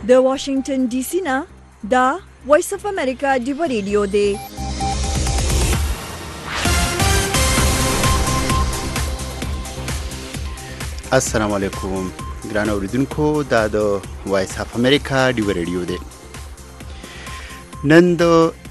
د واشنگټن ډي سي نه دا وایس اف امریکا ډیو ریډیو دی. السلام علیکم ګران اوریدونکو، دا د وایس اف امریکا ډیو ریډیو دی. نن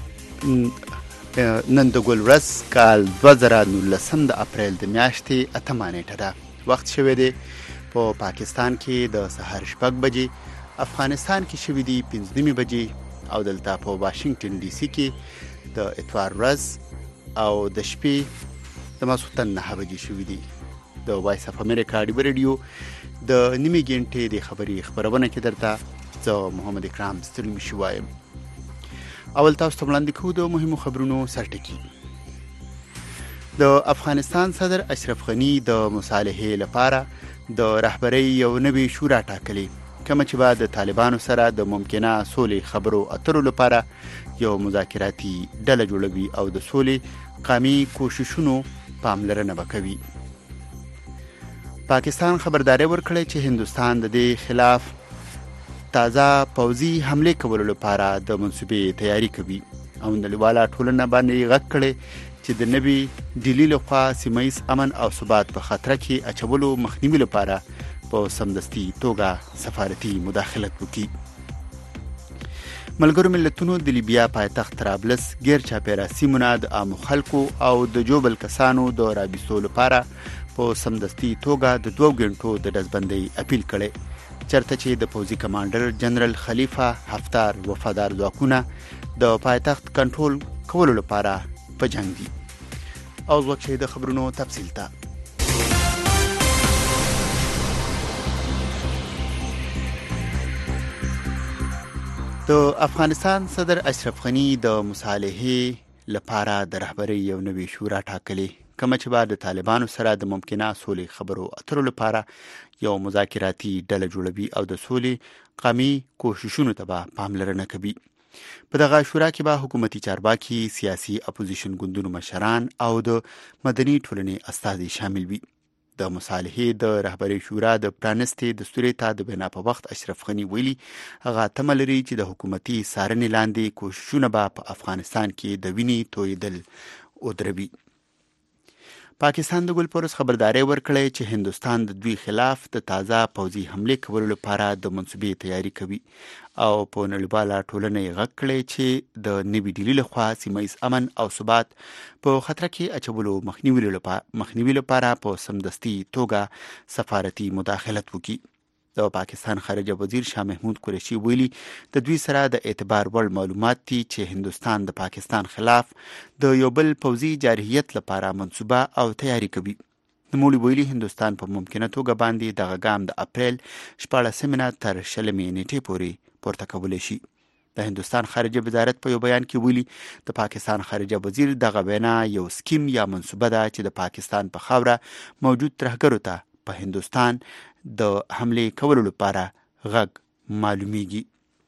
د ګل ورځ کال 2019 د اپریل د میاشتې 8 نیټه ده. وخت شوی دی په پاکستان کې د سهار 6 بجې، افغانستان کې شوی دی 5 بجې او دلته په واشنگټن ډي سي کې د اتوار ورځ او د شپې د ماسخوتن 9 بجې شوی دی. د وایس اف امریکا ډیو ریډیو د نیمه غنټې د خبرونه کې درته زه محمد اکرام ستړي مشي وایم. اول تاسو ته وړاندې کوو د مهمو خبرونو سرټکی. د افغانستان صدر اشرف غنی د مصالحې لپاره د رهبرۍ یو نوی شورا ټاکلې، کوم چې بعد د طالبانو سره د ممکنه سولې خبرو اترو لپاره یو مذاکراتي ډله جوړوي او د سولې قامي کوششونو پاملرنه وکوي. پاکستان خبرداري ورکړې چې هندستان د دې خلاف تازه پوځي حمله کولو لپاره د منصوبې تیاری کوي او نړیواله ټولنه باندې غږ کړي چې د نوي ډیلی لخوا سیمه ییز امن او ثبات په خطر کې اچولو مخنیوي لپاره په سمدستي توګه سفارتي مداخلت وکړي. ملګرو ملتونو د لیبیا پایتخت طرابلس غیر چاپیره سیمونه د عامو خلکو او د جوبل کسانو د رابطو لپاره په سمدستي توګه د 2 غنټو د ډزبندۍ اپیل کړي، چرته چې د پوځي کمانډر جنرال خلیفه حفتار وفادار ځواکونه د پایتخت کنټرول کولو لپاره په جنگ دي. او ځکه د خبرونو تفصیل ته د افغانستان صدر اشرف غنی د مصالحې لپاره د رهبرۍ یو نوی شورا ټاکلې، کوم چې بعد د طالبانو سره د ممکنه سولې خبرو اترو لپاره یو مذاکراتي ډله جوړوي او د سولې قامي کوششونو ته به پاملرنه کوي. په دغه شورا کې به حکومتي چارواکي، سیاسي اپوزیشن ګوندونو مشران او د مدني ټولنې استازي شامل وي. د مصالحې د رهبرۍ شورا د پرانستې دستوري ته د بنا په وخت اشرف غنی ویلي هغه تمه لري چې د حکومتي څارنې لاندې کوششونه به په افغانستان کې د وینې تویدل ودروي. پاکستان د ګل پورس خبرداري ورکړې چې هندستان د دوی خلاف د تازه پوځي حمله کولو لپاره د منصوبې تیاری کوي او په نړیواله ټولنه یې غږ کړی چې د نوي ډیلی لخوا سیمه ییز امن او ثبات په خطر کې اچولو مخنیوي لپاره په سمدستي توګه سفارتي مداخلت وکړي. د پاکستان خارجه وزیر شاه محمود قریشي ویلي د دوی سره د اعتبار وړ معلومات دي چې هندستان د پاکستان خلاف د یو بل پوځي جارحیت لپاره منصوبه او تیاری کوي. نوموړي ویلي هندستان په ممکنه توګه باندې دغه ګام د اپریل 14 تر 20 نیټې پورې پورته کولی شي. د هندستان خارجه وزارت په یو بیان کې ویلي د پاکستان خارجه وزیر دغه وینا یو سکیم یا منصوبه ده چې د پاکستان په خاوره موجود ترهګرو ته په هندستان د حمله کولو لپاره غږ معلومیږي.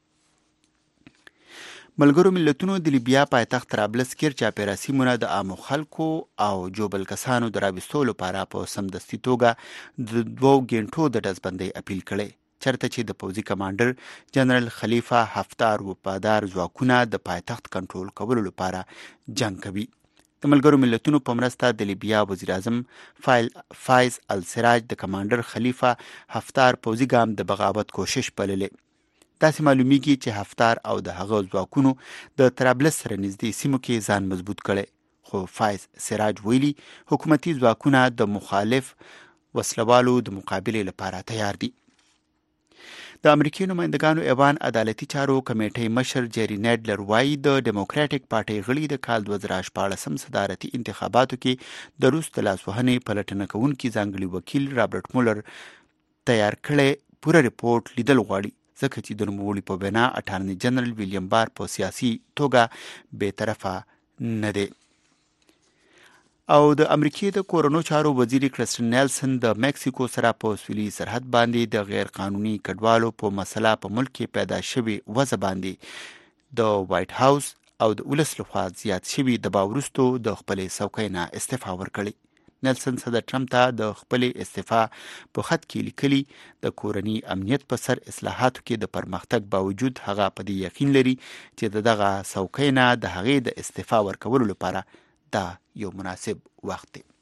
ملګرو ملتونو د لیبیا پایتخت طرابلس کې چاپیره سیمونه د عامو خلکو او جوبل کسانو د رابطو لپاره په سمدستي توګه د 2 غنټو د ډزبندۍ اپیل کړي، چرته چې د پوځي کمانډر جنرال خلیفه حفتار وفادار ځواکونه د پایتخت کنټرول کولو لپاره جنگ کوي. د ملګرو ملتونو په مرسته د لیبیا وزیر اعظم فایز السراج د کمانډر خلیفه حفتار پوځي ګام د بغاوت کوشش بللې. داسې معلومیږي چې حفتار او د هغه ځواکونو د طرابلس سره نږدې سیمو کې ځان مضبوط کړي، خو فایز سراج ویلي حکومتي ځواکونه د مخالف وسلوالو د مقابلې لپاره تیار دي. د امریکای نمائندګانو ایوان عدالتي چارو کمیټې مشر جری نیډلر وايي د ډیموکراټک پارټۍ غړي د کال 2014 صدارتي انتخاباتو کې د روس د لاسوهنې پلټنه کوونکي ځانګړي وکیل رابرټ مولر تیار کړی پوره ریپورت لیدل غواړي، ځکه چې د نوموړي په بنا اټارني جنرال ویلیام بار په سیاسي توګه بې طرفه نه دی. او د امریکای د کورونو چارو وزیر کرسټن نیلسن د مکسیکو سره په سویلي سرحد باندې د غیر قانوني کډوالو په مسله په ملک کې پیدا شوی وضع باندې د وایټ هاوس او د ولس لخوا زیات شوی دباو وروسته د خپلې څوکۍ نه استعفا ورکړې. نیلسن صدر ټرمپ ته د خپلې استعفا په خط کې لیکلي د کورني امنیت په سر اصلاحاتو کې د پرمختګ باوجود هغه په دې یقین لري چې دغه څوکۍ نه د هغې د استعفا ورکولو لپاره دا یو مناسب وخت دی.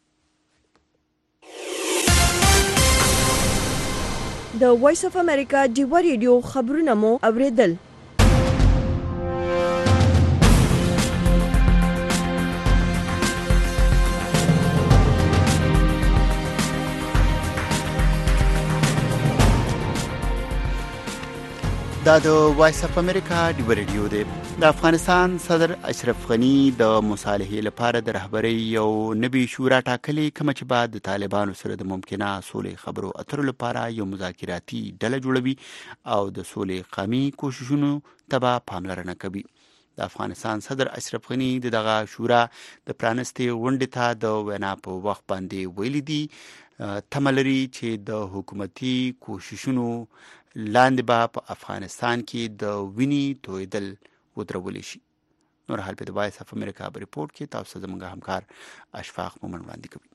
د وایس اف امریکا ډیوا ریډیو خبرونه مو اوریدل. دا د وایس اف امریکا ډیوا ریډیو دی. د افغانستان صدر اشرف غنی د مصالحې لپاره د رهبرۍ یو نوي شورا ټاکلې، کومه چې بعد د طالبانو سره د ممکنه سولې خبرو اترو لپاره یو مذاکراتي ډله جوړوي او د سولې قامي کوششونو ته به پاملرنه کوي. د افغانستان صدر اشرف غنی دغه شورا د پرانستې غونډې ته د وینا په وخت باندې ویلي دي تمه لري چې د حکومتي کوششونو لاندې به په افغانستان کې د وینې تویدل ودرول شي. نور حال په د وایس اف امریکا په ریپورت کې تاسو زموږ همکار اشفاق مومن وړاندې کوي.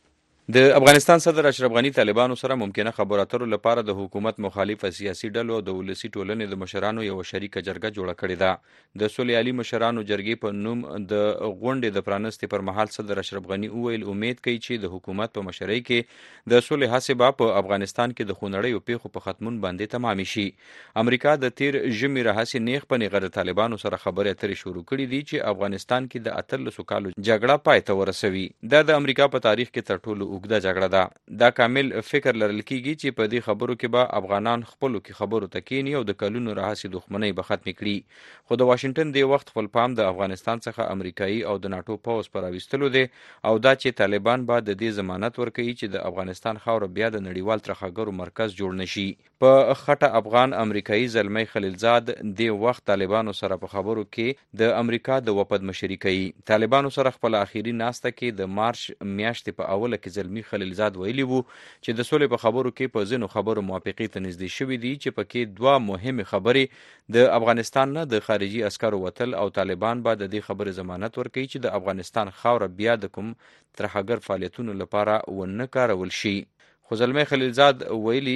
د افغانستان صدر اشرف غنی طالبانو سره ممکنه خبرو اترو لپاره د حکومت مخالفه سیاسي ډلو او د ولسي ټولنې د مشرانو یو شریکه جرګه جوړه کړې ده. د سولې عالي مشرانو جرګې په نوم د غونډې د پرانستې پر مهال صدر اشرف غنی وویل امید کوي چې د حکومت په مشرۍ کې د سولې هڅې به په افغانستان کې د خونړیو پیښو په ختمون باندې تمام شي. امریکا د تیر ژمي راهیسې نیغ په نیغه د طالبانو سره خبرې اترې شروع کړې دي چې افغانستان کې د 18 کالو جګړه پای ته ورسوي. دا د امریکا په تاریخ کې تر ټولو اوږده جګړه ده. دا کامل فکر لرل کیږي چې په دې خبرو کې به افغانان خپلو کې خبرو ته کینی او د کلونو راهیسې دښمنۍ به ختمې کړي. خو د واشنگټن دی وخت خپل پام د افغانستان څخه امریکایي او د ناټو پوځ پر راوستلو دی او دا چې طالبان به د دې ضمانت ورکوي چې د افغانستان خاوره بیا د نړیوال ترهګرو مرکز جوړ نشي. په خټه افغان امریکایي زلمی خلیلزاد دی وخت طالبانو سره په خبرو کې د امریکا د وپد مشري کوي. طالبانو سره خپل اخیری ناسته کې د مارچ میاشتې په اوله کې زلمی خلیلزاد ویلي وو چې د سولې په خبرو کې په ځینو خبرو موافقې ته نږدې شوي دي چې پکې دوه مهمې خبرې د افغانستان نه د خارجي عسکرو وتل او طالبان به د دې خبرې ضمانت ورکوي چې د افغانستان خاوره بیا د کوم ترهګر فعالیتونو لپاره ونه کارول شي. خو زلمی خلیلزاد وایي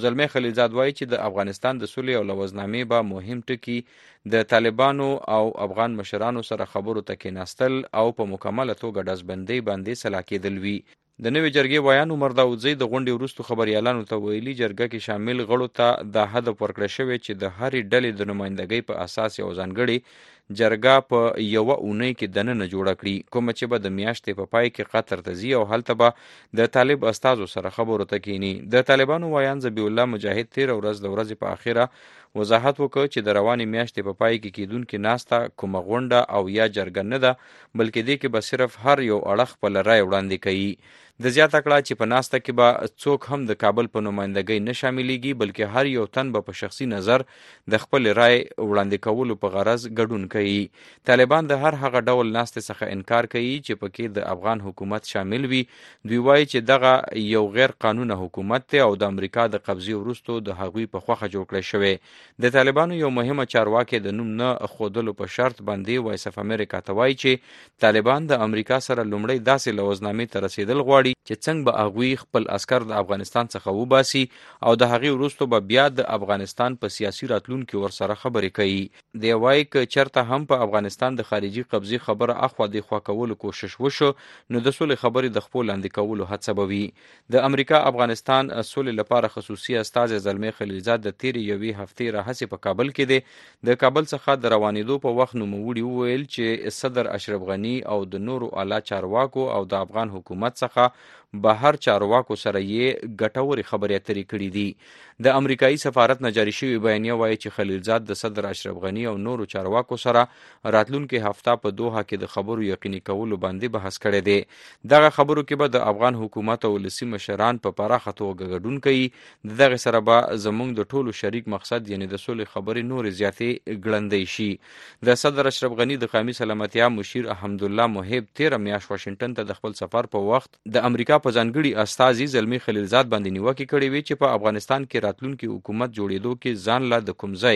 چې د افغانستان د سولې او لوزنامې به مهم ټکي د طالبانو او افغان مشرانو سره خبرو ته کېناستل او په مکمله توګه ډزبندۍ باندې سلا کېدل وي. د نوې جرګې ویان عمر داودزی د غونډې وروستو خبریالانو ته ویلي جرګه کې شامل غړو ته دا هدف ورکړی شوی چې د هرې ډلې د نمایندګۍ په اساس یو ځانګړې جرګه په یوه اونۍ کې دننه جوړه کړي، کومه چې به د میاشتې په پای کې قطر ته ځي او هلته به د طالب استازو سره خبرو ته کینی. د طالبانو ویان ذبیح الله مجاهد 13 ورځ د ورځې په اخره وضاحت وکړ چې د روانې میاشتې په پای کې کیدونکې ناسته کومه غونډه او یا جرګه نه ده، بلکې دې کې به صرف هر یو اړخ خپل رای وړاندې کوي. د زیاته کړه چې په ناسته کې به څوک هم د کابل په نمایندګۍ نه شاملېږي، بلکې هر یو تن به په شخصي نظر د خپل رای وړاندې کولو په غرض ګډون کوي. طالبان د هر هغه ډول ناستې څخه انکار کوي چې پکې د افغان حکومت شامل وي. دوی وایي چې دغه یو غیر قانونه حکومت دی او د امریکا د قبضې وروستو د هغوی په خوښه جوړ کړی شوی. د طالبانو یو مهمه چارواکي د نوم نه ښودلو په شرط باندې وایس اف امریکا ته وایي چې طالبان د امریکا سره لومړی داسې لوزنامې ته رسیدل غواړي چې څنګه به هغوی خپل عسکر د افغانستان څخه وباسي او د هغې وروستو به بیا د افغانستان په سیاسي راتلونکي ورسره خبرې کوي. دی وایي که چېرته هم په افغانستان د خارجي قبضې خبره اخوا دېخوا کولو کوشش وشو نو د سولې خبرې د خپو لاندې کولو هڅه به وي. د امریکا افغانستان سولې لپاره خصوصي استازی زلمی خلیلزاد د تېرې یوې هفتې راهیسې په کابل کې دی. د کابل څخه د روانېدو په وخت نوموړي وویل چې صدر اشرف غنی او د نورو اعلی چارواکو او د افغان حکومت څخه بهر چارواکو سره یې ګټورې خبرې اترې کړې دي. د امریکایي سفارت نه جاري شوې بیانیه وایي چې خلیلزاد د صدر اشرف غنی او نورو چارواکو سره راتلونکې هفته په دوحه کې د خبرو یقیني کولو باندې بحث کړی دی. دغه خبرو کې به د افغان حکومت او ولسي مشران په پراخه توګه ګډون کوي. دغه سره به زموږ د ټولو شریک مقصد یعنی د سولې خبرې نورې زیاتې ګړندۍ شي. د صدر اشرف غنی د قومي سلامتیا مشیر حمدالله محب 13 میاشت واشنگټن ته د خپل سفر په وخت د امریکا په ځانګړي استازي زلمی خلیلزاد باندې نیوکې کړې وې چې په افغانستان کې راتلونکي حکومت جوړېدو کې ځان له د کوم ځای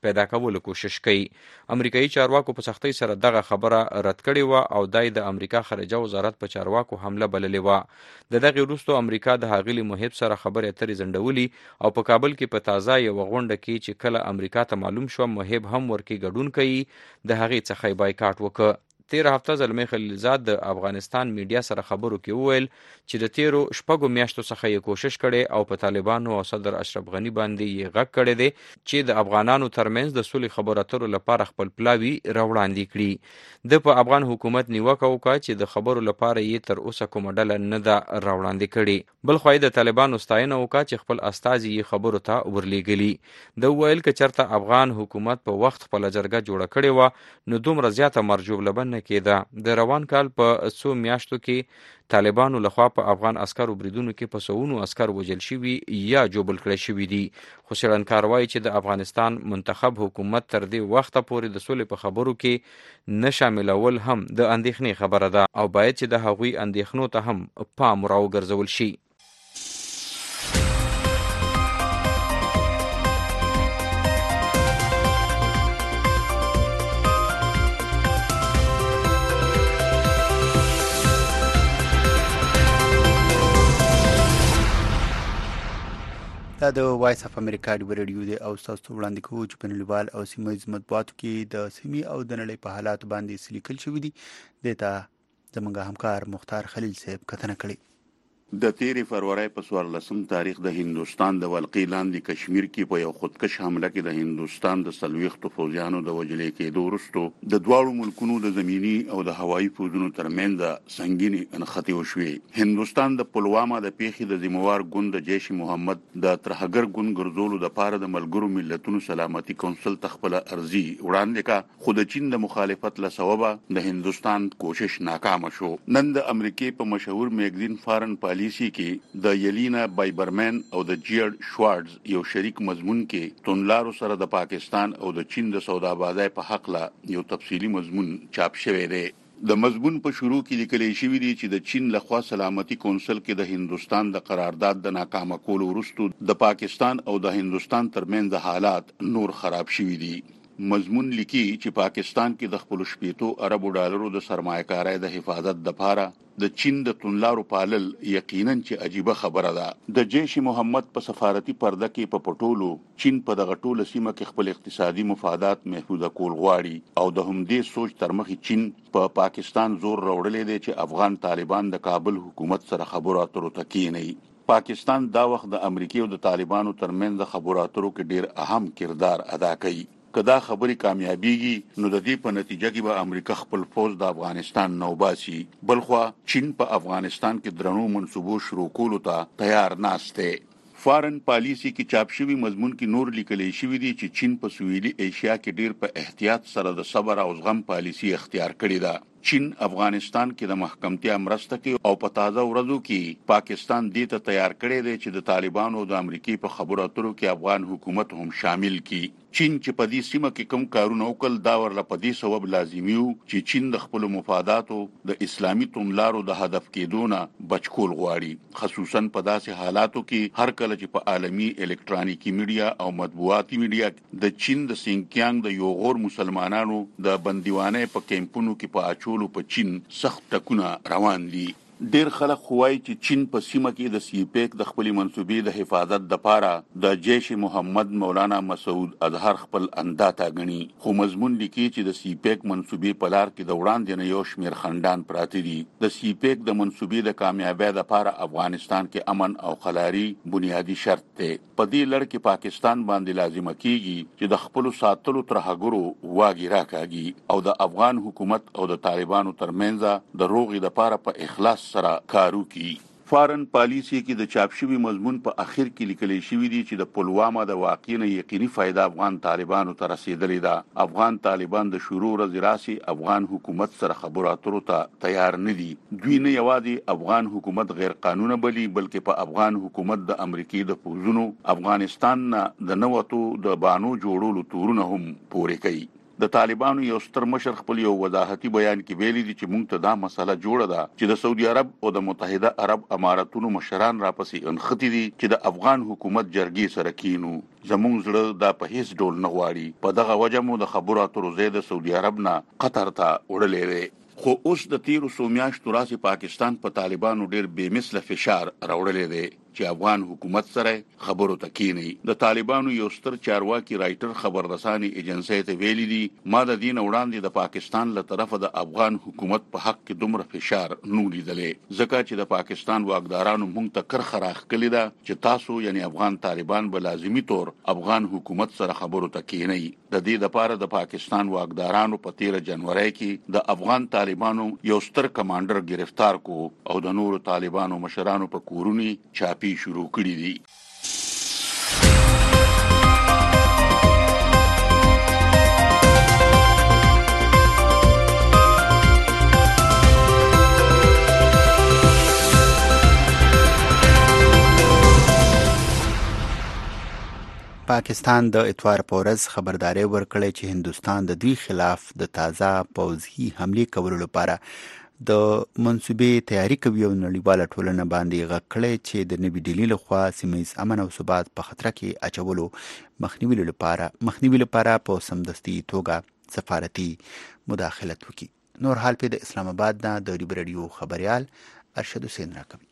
پیدا کولو کوشش کوي. امریکایي چارواکو په سختۍ سره دغه خبره رد کړې وه او دای د امریکا خارجه وزارت په چارواکو حمله بللې وه. د دغې وروسته امریکا د ښاغلي محب سره خبرې اترې ځنډولي او په کابل کې په تازه یوه غونډه کې چې کله امریکا ته معلوم شوه محب هم ورکې ګډون کوي د هغې څخه یې بایکاټ وکړ. تېره هفته زلمی خلیلزاد د افغانستان میډیا سره خبرو کې وویل چې د تیرو 6 میاشتو څخه یې کوشش کړی او په طالبانو او صدر اشرف غني باندې یې غږ کړی دی چې د افغانانو ترمنځ د سولې خبرو اترو لپاره خپل پلاوي راوړاندې کړي. د په افغان حکومت نیوکه وکړه چې د خبرو لپاره یې تر اوسه کومه ډله نه ده راوړاندې کړې. بل خوا د طالبانو ستاینه وکړه چې خپل استازي یې خبرو ته ورلیږلي. د وویل که چېرته افغان حکومت په وخت خپله جرګه جوړه کړې وه نو دومره زیاته مرجوبله نه کېده. د روان کال په څو میاشتو کې طالبانو لخوا په افغان عسکرو بریدونو کې په سوونو عسکر وژل شوي یا جوبل کړی شوي دي. خو څېړنکار وایي چې د افغانستان منتخب حکومت تر دې وخته پورې د سولې په خبرو کې نه شاملول هم د اندېښنې خبره ده او باید چې د هغوی اندېښنو ته هم پام راوګرځول شي. دا د وایس اف امریکا ډیو ریډیو دی او تاسو وړاندې کوو چې په نړیوال او سیمه‌ییز مطبوعاتو کې د سیمې او د نړۍ په حالات باندې څه لیکل شوي دي. دې ته زموږ همکار مختار خلیل صاحب کتنه کړې. د تیرې فروری په 14 تاریخ د هندوستان د ولقې لاندې کشمیر کې په یو خودکش حمله کې د هندوستان د 40 فوجیانو د وژلې کېدو وروسته د دواړو ملکونو د زمینی او د هوایي فوجونو ترمنځ سنگینې انخته وشوې. هندوستان د پلواما د پیښې د ذمہوار ګوند د جیش محمد د ترهګر ګوند ګرځولو د پاره د ملګرو ملتونو سلامتي کونسل تخپل ارزي وړاندې کا خو د چین د مخالفت له سببه د هندوستان کوشش ناکام شو. نن د امریکای په مشهور میګزین فارن پالیسی کې د یلینا بایبرمن او د جیرد شوارټز یو شریک مضمون کې تونلارو سره د پاکستان او د چین د سودابازۍ په حق لا یو تفصیلی مضمون چاپ شوی دی. د مضمون په شروع کې لیکل شوی دی چې د چین لخوا سلامتي کونسل کې د هندوستان د قرارداد د ناکامه کولو وروسته د پاکستان او د هندوستان ترمنځ حالات نور خراب شوي دي. مضمون لیکي چې پاکستان کې د خپل 80 اربو ډالرو د سرمایه‌کارۍ د حفاظت لپاره د چین د تونلارو پالل یقینا چې عجیبه خبره ده. د جیش محمد په سفارتي پرده کې په پټولو چین په دغه ټوله سیمه کې خپل اقتصادي مفادات محفوظ کول غواړي او د همدې سوچ تر مخې چین په پاکستان زور راوړلې دی چې افغان طالبان د کابل حکومت سره خبرو اترو ته کېنوي. پاکستان دا وخت د امریکای او د طالبانو ترمنځ خبرو اترو کې ډیر اهم کردار ادا کوي. کدا خبري کامیابیږي نو د دې په نتیجه کې به امریکا خپل فوج د افغانستان نوباسي. بلخوا چین په افغانستان کې درنو منصوبو شروع کولو ته تیار ناشته. فارن پالیسی کې چاپ شوی مضمون کې نور لیکل شوی دی چې چین په سویلي ایشیا کې ډیر په احتیاط سره د صبر او زغم پالیسی اختیار کړې ده. چین افغانستان کې د محکمتیا مرسته کوي او په تازه ورځو کې پاکستان دې ته تیار کړی دی چې د طالبانو او د امریکای په خبرو اترو کې افغان حکومت هم شامل کړي. چین چې په دې سیمه کې کوم کارونه وکړل دا ورله په دې سبب لازمي وو چې چین د خپل مفاداتو د اسلامي تونلارو د هدف کېدو نه بچکول غواړي، خصوصا په داسې حالاتو کې هر کله چې په عالمي الکترونیکی میډیا او مطبوعاتي میډیا د چین د سینکیانګ د یو غور مسلمانانو د بندیوانه په کیمپونو کې په اچولو په چین سخت ټکونه روان دي. ډیر خلک خوای چې چین په سیمه کې د سیپیک د خپل منسوبې د حفاظت لپاره د جیش محمد مولانا مسعود اظهر خپل انداتا غني. خو مضمون لیکي چې د سیپیک منسوبې په لار کې د وړاندې نه یو شمیر خندان پراته دي. د سیپیک د منسوبې د کامیابی لپاره افغانستان کې امن او خلاري بنیادی شرط دی. په دې لړ کې پاکستان باندې لازمه کیږي چې د خپل ساتلو ترهګرو واګی راکاږي او د افغان حکومت او د طالبانو ترمنځ د روغې لپاره په اخلاص سره کارو کی. فارن پالیسی کې د چاپ شوی مضمون په اخر کې لیکل شوی دی چې د پلواما د واقعي نه یقیني فائدہ افغان طالبانو ته رسیدلې ده. افغان طالبان د شروع ورځ راسي افغان حکومت سره خبرو اترو ته تیار نه دي. دوی نه یوازې افغان حکومت غیر قانوني بلی بلکې په افغان حکومت د امریکای د فوجونو افغانستان نه د نوټو د بانو جوړولو تورونه هم پورې کوي. د طالبانو یو ستر مشر خپل یو وضاحتي بیان کې ویلي دي چې موږ ته دا مسله جوړه ده چې د سعودي عرب او د متحده عرب اماراتونو مشران راپسې انختی دي چې د افغان حکومت جرګې سره کینو. زموږ زړه دا په هیڅ ډول نه غواړي. په دغه وجه مو د خبرو اترو ځای د سعودي عرب نه قطر ته وړلې دی. خو اوس د تیرو څو میاشتو راځي پاکستان په طالبانو ډیر بې مثله فشار راوړلې دی چې افغان حکومت سره خبرو ته کینی. د طالبانو یو ستر چارواکي رائټر خبررساني ایجنسی ته ویلي دي ما د دین وړاندې د پاکستان له طرفه د افغان حکومت په حق کې دومره فشار نه لیدلې ځکه چې د پاکستان واکدارانو موږ ته کرخه راخکلې ده چې تاسو یعنی افغان طالبان به لازمي طور افغان حکومت سره خبرو ته کینی. د دې لپاره د پاکستان واکدارانو په 13 جنوري کې د افغان طالبانو یو ستر کمانډر گرفتار کو او د نورو طالبانو مشرانو په کورونی چاپی شروع کړی دي. پاکستان د اتوار په ورځ خبرداري ورکړې چې هندوستان د دوی خلاف د تازه پوځي حمله کولو لپاره د منصوبې تیاری کوي او نړیواله ټولنه باندې غږ کړی چې د نوي ډیلي لخوا سیمه‌ییز امن او ثبات په خطر کې اچولو مخنیوي لپاره په سمدستي توګه سفارتي مداخلت وکړي. نور حال په د اسلام آباد نه د ریب رادیو خبريال ارشد حسین راکوي.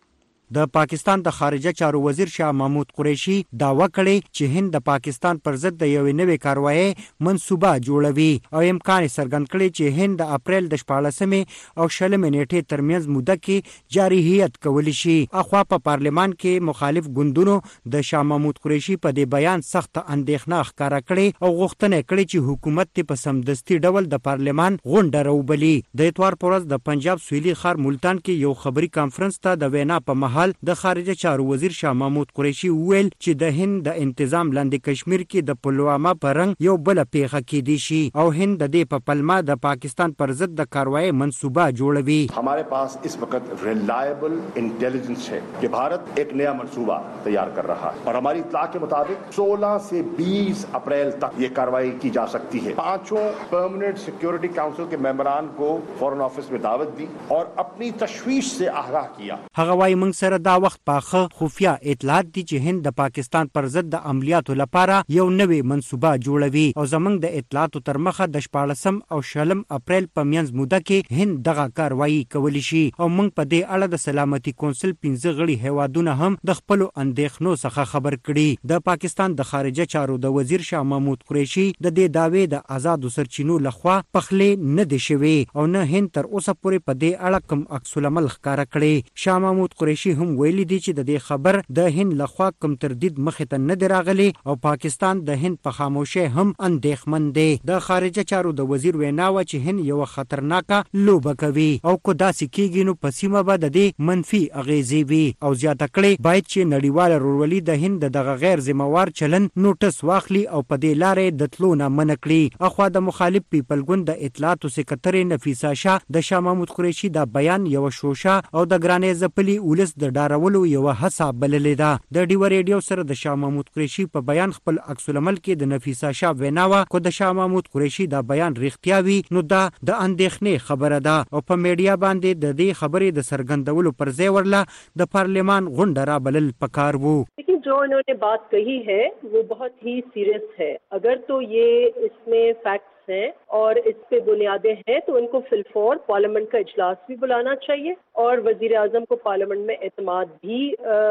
د پاکستان د خارجه چارو وزیر شاه محمود قریشي داوا کړی چې هند د پاکستان پر ضد د یوې نوې کاروایی منصوبه جوړوي او امکان څرګند کړی چې هند د اپریل د 14 او 16 نیټې ترمنځ موده کې جارحیت کولی شي. اخوا په پارلمان کې مخالف ګوندونو د شاه محمود قریشي په دې بیان سخت اندېښنه ښکارا کړې او غوښتنه کړې چې حکومت په سمدستي ډول د پارلمان غونډه راوبلي. د اتوار پر ورځ د پنجاب سویلي ښار ملتان کې یو خبري کانفرنس ته د وینا په د خارجه چارو وزیر شاه محمود قریشي وویل چې د هند د انتظام لاندې کشمیر کې د پلوامه په رنګ یو بل پیښه کېدی شي او هند د دې په پلمه د پاکستان پر ضد د کاروایی منصوبه جوړوي. हमारे पास इस वक्त रिलायबल इंटेलिजेंस है कि भारत एक नया मंसूबा तैयार कर रहा है और हमारी इत्तला के मुताबिक 16 से 20 अप्रैल तक ये कार्रवाई की जा सकती है. 5 परमानेंट सिक्योरिटी काउंसिल के मेंबरान को फॉरेन ऑफिस में दावत दी और अपनी तशवीश से आगाह किया. هغه وايي موږ سره دا وخت پاخه خفیا اطلاعات دي چې هند د پاکستان پر ضد د عملیاتو لپاره یو نوې منصوبه جوړوي او زمونږ د اطلاعاتو تر مخه د 14 او 16 اپریل په میانځ موده کې هند دغه کاروایی کولی شي او موږ په دې اړه د سلامتي کونسل 15 غړي هیوادونه هم د خپل اندېښنو څخه خبر کړي. د پاکستان د خارجه چارو د وزیر شاه محمود قریشي د دې داوی د آزادو سرچینو لخوا پخلې نه دي شوی او نه هند تر اوسه پورې په دې اړه کوم عکس العمل ښکارا کړي. شاه محمود قریشي هم ویلي دي چې د دې خبر د هند لخوا کوم تردید مخې ته نه دی راغلی او پاکستان د هند په خاموشۍ هم اندېښمن دی. د خارجه چارو د وزیر وینا و چې هند یو خطرناکه لوبه کوي او کو داسې کېږي نو په سیمه به د دې منفي اغیزې وي او زیاته کړي باید چې نړیواله ورورولي د هند دغه غیر ذمہوار چلن نوټس واخلي او په دې لارې د تلو نه منع کړي. اخوا د مخالف پیپل ګوند د اطلاعاتو سکرټري نفیسه شاه د شاه محمود قریشي دا بیان یو شوشه او د ګرانې زپلي ولس د ډارولو یو حساب بللې ده. د ډیو ریډیو سره د شاه محمود قریشي په بیان خپل عکس العمل کې د نفیسه شاه ویناوه کو د شاه محمود قریشي دا بیان رښتیا وي نو دا د اندېښنې خبره ده او په میډیا باندې د دې خبرې د سرګندولو پر ځای ورله د پارلمان غونډه را بلل پکار وو. लेकिन जो इन्होंने बात कही है वो बहुत ही सीरियस है. अगर तो ये इसमें फैक्ट्स हैं और इस पे बुनियादें हैं तो इनको फिलफौर पार्लियामेंट का इजलास भी बुलाना चाहिए और वजीर आजम को पार्लियामेंट में एतमाद भी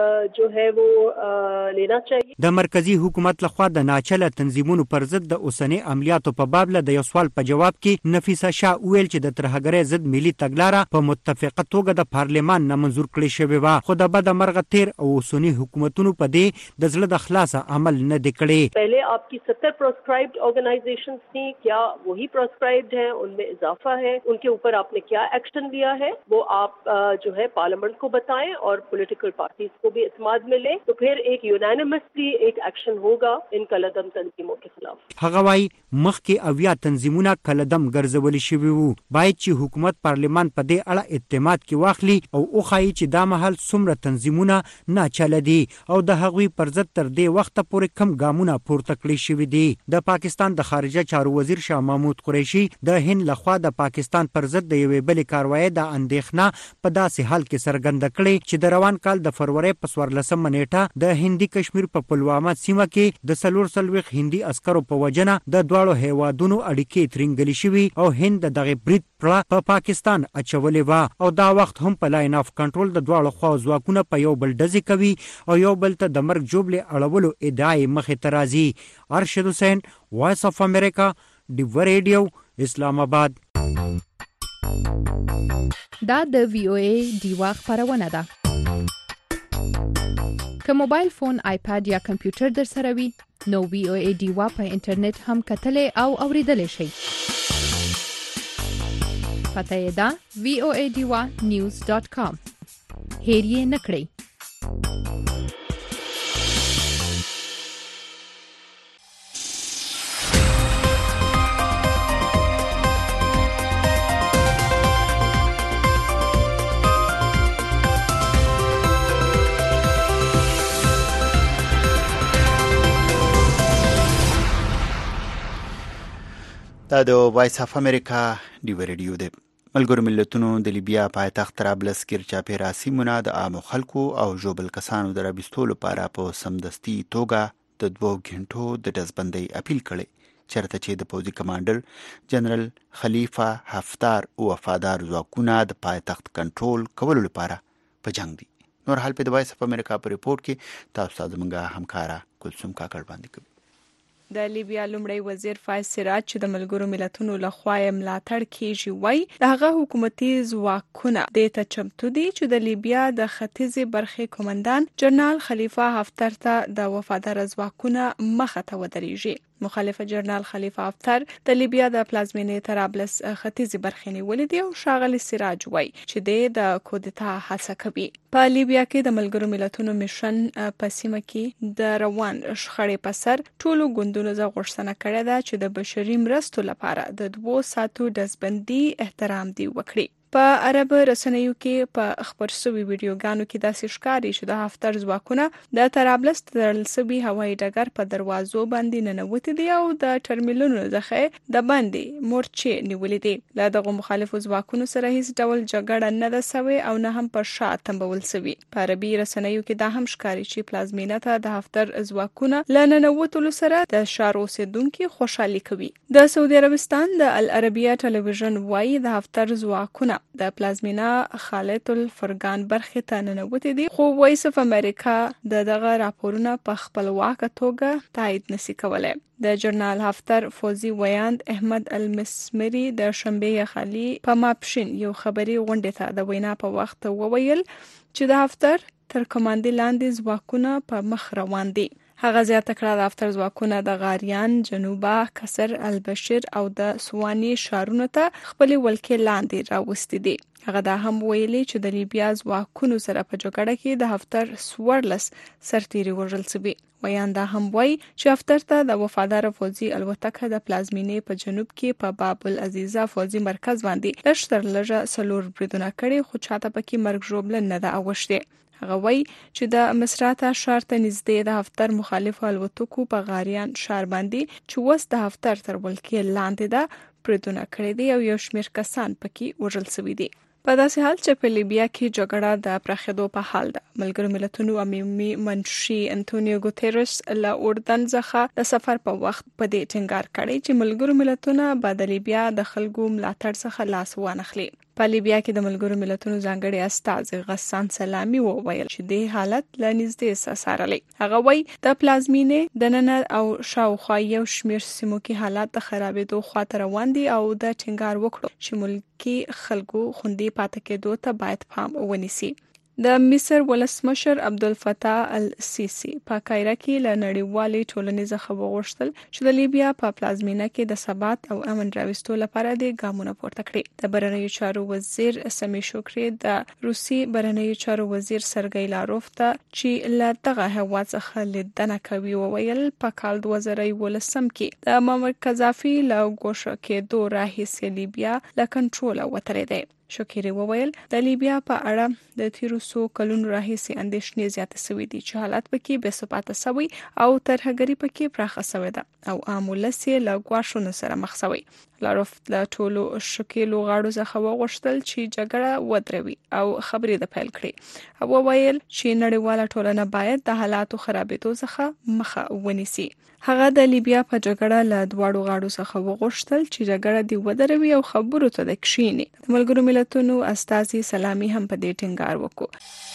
जो है वो लेना चाहिए. د مرکزی حکومت لخوا د ناچله تنظیمونو پر ضد د اوسنۍ عملیاتو په باب له د یو سوال په جواب کې نفیسه شاه ویل چې د ترهګرۍ ضد ملي تګلاره په متفقه توګه د پارلمان نه منظور کړې شوې وه خو د بد مرغه تیر او اوسنۍ حکومتونو په دې د زړه د خلاصه عمل نه دی کړی. पहले आपकी 70 प्रोस्क्राइब्ड ऑर्गेनाइजेशंस थी, क्या वही प्रोस्क्राइब्ड हैं, उनमें इजाफा है, उनके ऊपर आपने क्या एक्शन लिया है वो आप जो है पार्लियामेंट को बताएं और पॉलिटिकल पार्टीज को भी इत्मीनान मिले तो फिर एक यूनानिमसली एक एक्शन होगा इन कलदम तंजीमों के खिलाफ. هغه وايي مخکې اویا تنظیمونه کلدم ګرځولي شوي وو. باید چې حکومت پارلمان په دې اړه اعتماد کې واخلي او وښایي چې دا مهال څومره تنظیمونه ناچله دي او د هغوی پر ضد تر دې وخته پورې کم ګامونه پورته کړي شوي دي. د پاکستان د خارجه چارو وزیر شاه شاه محمود قریشي د هند لخوا د پاکستان پر ضد د یوې بلې کاروایی د اندېښنه په داسې حال کې څرګنده کړې چې د روان کال د فروری په 14 نیټه د هندي کشمیر په پلوامه سیمه کې د 44 هندي عسکرو په وجنه د دواړو هیوادونو اړیکې ترنګلې شوې او هند دغه برید په پاکستان اچولې و او دا وخت هم په لاین اف کنټرول د دواړو خوا ځواکونه په یو بل ډزې کوي او یو بل ته د مرګ جوړې اړولو ادعای مخې ته راځي. ارشد حسین، وایس اف امریکا، ډیو ریډیو، اسلام آباد. دا د وی او ای ډیوا خبرونه ده. که موبایل فون، آیپاد یا کمپیوټر در سره وي نو وی او ای ډیوا په انټرنیټ هم کتلې او اوریدلې شي. پته یې ده voadiwa.news.com. هیر یې نکړئ. دا د وایس اف امریکا ډیو ریډیو دی. ملګرو ملتونو د لیبیا پایتخت طرابلس کې چاپیره سیمونه د عامو خلکو او ژوبل کسانو د رابطو لپاره په سمدستي توګه د 2 غنټو د ډزبندۍ اپیل کړي، چرته چې د پوځي کمانډر جنرال خلیفه حفتار او وفادار ځواکونه د پایتخت کنټرول کولو لپاره په جنگ دي. نور حال په د وایس اف امریکا په ریپورت کې تاسو ته زموږ همکارا کلثوم کاکړ باندې کوي. د لیبیا لومړی وزیر فایز سراج چې د ملګرو ملتونو لخوا یې ملاتړ کیږي وایي د هغه حکومتي ځواکونه د ته چمتو دي چې د لیبیا د ختیځې برخې قومندان جنرال خلیفه حفتر ته د وفادار ځواکونه مخه ته ودرېږي. مخالف جنرال خلیفه حفتر د لیبیا د پلازمینې طرابلس ختیځې برخې نیولې دي او ښاغلي سراج وایي چې د کودتا هڅه کوي. په لیبیا کې د ملګرو ملتونو میشن په سیمه کې د روان شخړې په سر ټولو ګوندونو غوښتنه کړې ده چې د بشري مرستو لپاره د 2 ساعتو ډزبندي احترام دی وکړي. په عرب رسنیو کې په خبر شوي ویډیوګانو کې داسې ښکاري چې د حفتر ځواکونه د طرابلس تړل شوي هوایي ډګر په دروازو باندې ننوتي دي او د ټرمینلونو څخه د باندې مورچې نیولې دي. له دغو مخالفو ځواکونو سره هیڅ ډول جګړه نه ده سوې او نه هم په شا تمبول سوي. په عربي رسنیو کې دا هم ښکاري چې پلازمینه ته د حفتر ځواکونه له ننوتلو سره د ښار اوسیدونکي خوشحالي کوي. د سعودي عربستان د العربیه ټلویزیون وایي د حفتر ځواکونه د پلازمینه خالد الفرقان برخې ته ننوتي دي، خو وایس اف امریکا دغه راپورونه په خپلواکه توګه تایید نشي کولای. د جنرال حفتر فوزي ویاند احمد المسمري د شنبه خالي په ماپښین یو خبري غونډه ته د وینا په وخت وویل چې د حفتر تر کمانډي لاندې ځواکونه په مخ روان دي. هغه زیاته کړه د حفتر ځواکونه د غاریان، جنوبه، کسر البشر او د سواني ښارونو ته خپلې ولکې لاندې راوستي دي. هغه دا هم ویلي چې د لیبیا ځواکونو سره په جګړه کې د حفتر 14 سرتیري وژل شوي. ویان دا هم وایي چې حفتر ته د وفادار فوزي الوتکه د پلازمینې په جنوب کې په باب العزیزه فوزي مرکز باندې لږ تر لږه 4 بریدونه کړي، خو چاته پکې مرګ ژوبله نه ده اوښتې. هغه وایي چې د مصراته ښار ته نږدې د حفتر مخالفو الوتکو په غاریان ښار باندې چې اوس د حفتر تر ولکې لاندې ده بریدونه کړي دي او یو شمېر کسان پکې وژل شوي دي. په داسې حال چې په لیبیا کې جګړه د پراخېدو په حال ده، ملګرو ملتونو عمومي منشي انټونیو ګوتيرس له اردن څخه د سفر په وخت په دې ټینګار کړی چې ملګرو ملتونه به د لیبیا د خلکو ملاتړ څخه لاس وانخلي. په لیبیا کې د ملګرو ملتونو ځانګړي استازي غسان سلامي وویل چې د حالت له نږدې څارلی. هغه وایي د پلازمینې د نن او شاوخوا یو شمېر سیمو کې حالات د خرابېدو خواته روان دي او د ټینګار وکړو چې ملکي خلکو خوندي پاتې کېدو ته باید پام ونیسي. د مصر ولسمشر عبدالفتاح السیسی په قاهره کې له نړیوالې ټولنې څخه وغوښتل چې د لیبیا په پلازمینه کې د ثبات او امن راوستلو لپاره د ګامونه پورته کړي. د بهرنیو چارو وزیر سمی شکری د روسي بهرنیو چارو وزیر سرګی لاروف ته چې له دغه هیواد څخه لیدنه کوي وویل په کال 2018 کې د معمر قذافي له ګوښه کېدو راهیسې لیبیا له کنټروله وتلې ده. شوکیری وویل د لیبیا په اړه د تیرو څو کلونو راهیسې اندېښنې زیاتې شوې دي چې حالت پکې بې ثباته شوی او ترهګري پکې پراخه شوې ده او عام ولس یې له ګواښونو سره مخ شوی. لاروف د ټولو شوکیلو غاړو څخه وغوښتل چې جګړه ودروي او خبرې د پیل کړي او وویل چې نړیواله ټولنه باید د حالاتو خرابېدو څخه مخه ونیسي. هغه د لیبیا په جګړه له دواړو غاړو څخه وغوښتل چې جګړه دی ودروي او خبرو ته د کښیني. د ملګرو ملتونو استازي سلامي هم په دې ټینګار وکړ.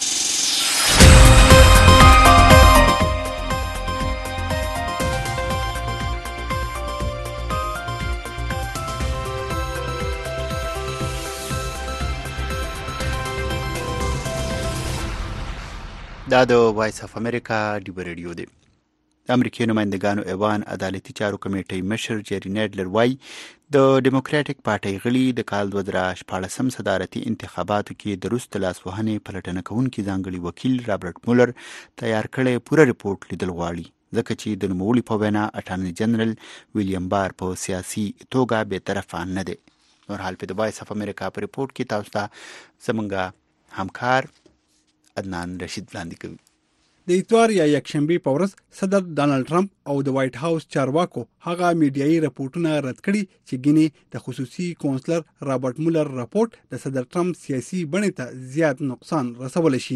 دا د وایس اف امریکا ډیو ریډیو دی. د امریکایي نمایندګانو ایوان عدالتي چارو کمیټې مشر جیری نیډلر وایي د ډیموکراټک پارټۍ غړي د کال 2014 صدارتي انتخاباتو کې د روس د لاسوهنې پلټنه کوونکي ځانګړي وکیل رابرټ مولر تیار کړی پوره ریپورت لیدل غواړي ځکه چې د نوموړي په وینا اټارني جنرال ویلیام بار په سیاسي توګه بې طرفه نه دی. نور حال په د وایس اف امریکا په ریپورت کې تاسو ته زموږ همکار عدنان رشید وړاندې کوي. د اتوار یا یکشنبه په ورځ صدر ډانلډ ټرمپ او د وایټ هاوس چارواکو هغه میډیایي راپورټونه رد کړي چې ګینه د خصوصي کونسلر رابرټ مولر راپورټ د صدر ټرمپ سیاسي بڼې ته زیات نقصان رسول شي.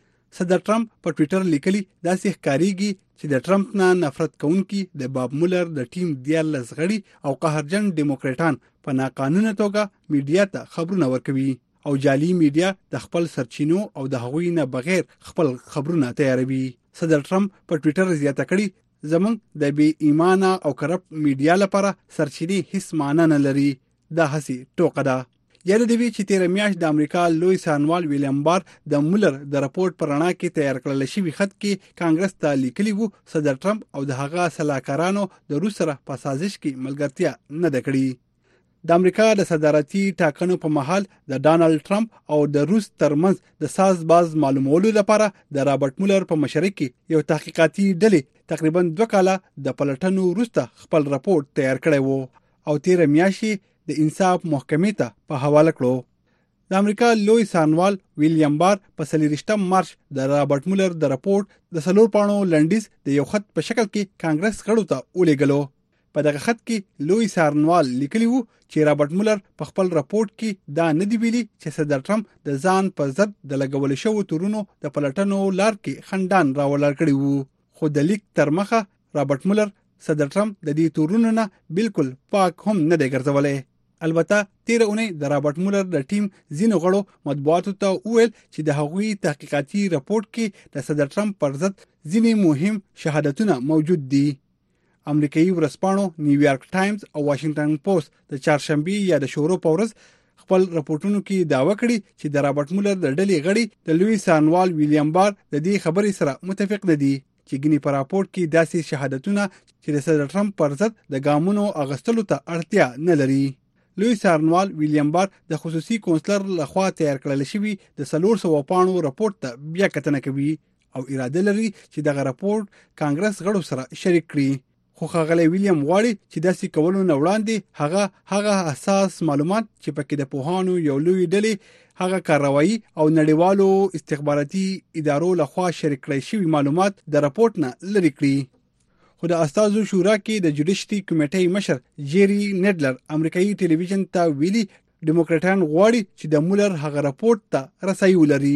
صدر ټرمپ په ټوئیټر لیکلي داسې ښکاریږي چې د ټرمپ نه نفرت کوونکي د باب مولر د ټیم 14 غړي او قهرجن ډیموکراټان په ناقانونه توګه میډیا ته خبرونه ورکوي او جعلي میډیا د خپل سرچینو او د هغوی نه بغیر خپل خبرونه تیاروي. صدر ټرمپ په ټوئیټر زیاته کړي زمونږ د بې ایمانه او کرپټ میډیا لپاره سرچینې هیڅ معنی نه لري. دا هسي ټوکه ده. یاد دی چې تیر میاشت د امریکا لوی سانوال ویلیام بار د مولر د راپورټ پر اړه کې تیار کړل شوی خط کې کانګرس ته لیکلی وو صدر ټرمپ او د هغه سلاکارانو د روس سره په سازش کې ملګرتیا نه ده کړې. د امریکا د صدارتي ټاکنو په مهال د ډانلډ ټرمپ او د روس ترمنځ د ساز باز معلومولو لپاره د رابرټ مولر په مشرۍ کې یو تحقیقاتي ډلې تقریبا 2 کاله د پلټنو وروسته خپل راپورټ تیار کړی وو او تیر میاشت د انصاف محکمې ته په حواله کړو. د امریکا لوی سانوال ویلیام بار په 23 مارچ د رابرټ مولر د راپورټ د 4 پاڼو لنډیز د یو خط په شکل کې کانګرس غړو ته ولېږلو. په دغه خط کې لوی سانوال لیکلی وو چې رابرټ مولر په خپل راپورټ کې دا نه دی ویلي چې صدر ټرمپ د ځان په ضد د لګول شوو تورونو د پلټنو لار کې خندان راولر کړی وو. خو د لیک تر مخه رابرټ مولر صدر ټرمپ د دې تورونو نه بالکل پاک هم نه دی ګرځولای. البته تیر اونۍ د رابرټ مولر د ټیم ځینو غړو مطبوعاتو ته وویل چې د هغوی تحقیقاتي راپورټ کې د صدر ټرمپ پر ضد ځینې مهم شهادتونه موجود دي. امریکایي ورځپاڼو نیویارک ټایمز او واشنگټن پوسټ د چهارشنبه یا د شورو په ورځ خپل راپورټونو کې داوا کړی چې د رابرټ مولر د ډلې غړي د لوی سانوال ویلیام بار د دې خبرې سره متفق نه دي چې ګینی په راپورټ کې داسې شهادتونه چې د صدر ټرمپ پر ضد د ګامونو اغستلو ته اړتیا نه لري. لوی سانوال ویلیام بار د خصوصي کونسلر لخوا تیار کړل شوی د 400 پاڼو راپورټ ته بیا کتنه کوي او اراده لري چې دغه راپورټ کانګرس غړو سره شریک کړي. خو ښاغلی ویلیام غواړي چې داسې کولو نه وړاندې هغه اساس معلومات چې پکې د پوهانو یو لوی ډلې هغه کاروایی او نړیوالو استخباراتي ادارو لخوا شریک کړي شوی معلومات د راپورټ نه لري کړي. خو د استازو شورا کې د جوډیشري کمیټې مشر جیری نیډلر امریکایي ټلویزیون ته ویلي ډیموکراټان غواړي چې د مولر هغه راپورټ ته رسایي ولري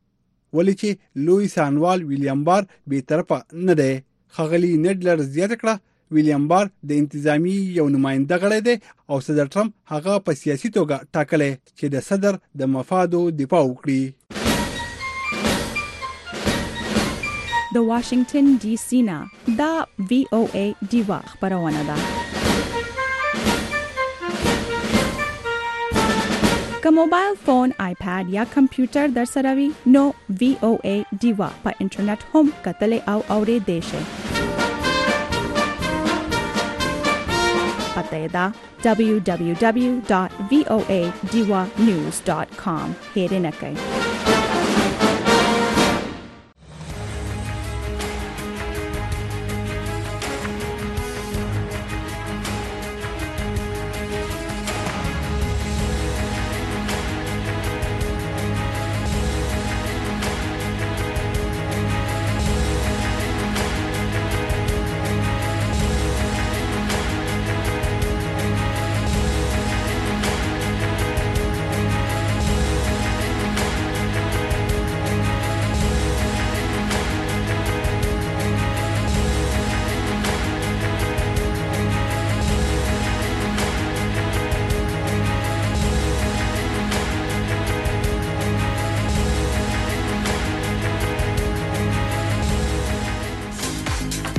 ولې چې لوی سانوال ویلیام بار بې طرفه نه دی. ښاغلي نیډلر زیاته کړه ویلیام بار د انتظامی یو نماینده غړی دی او صدر ټرمپ هغه په سیاسي توګه ټاکلی چې د صدر د مفادو دفاع وکړي. د واشنگټن ډي سي نه دا VOA ډیوا خبرونه ده. که موبایل فون، آیپاد یا کمپیوټر در سره وي نو VOA ډیوا په انټرنیټ هم کتلی او اورېدلی شئ. پته دا www.voadewanews.com هېر نه کړئ.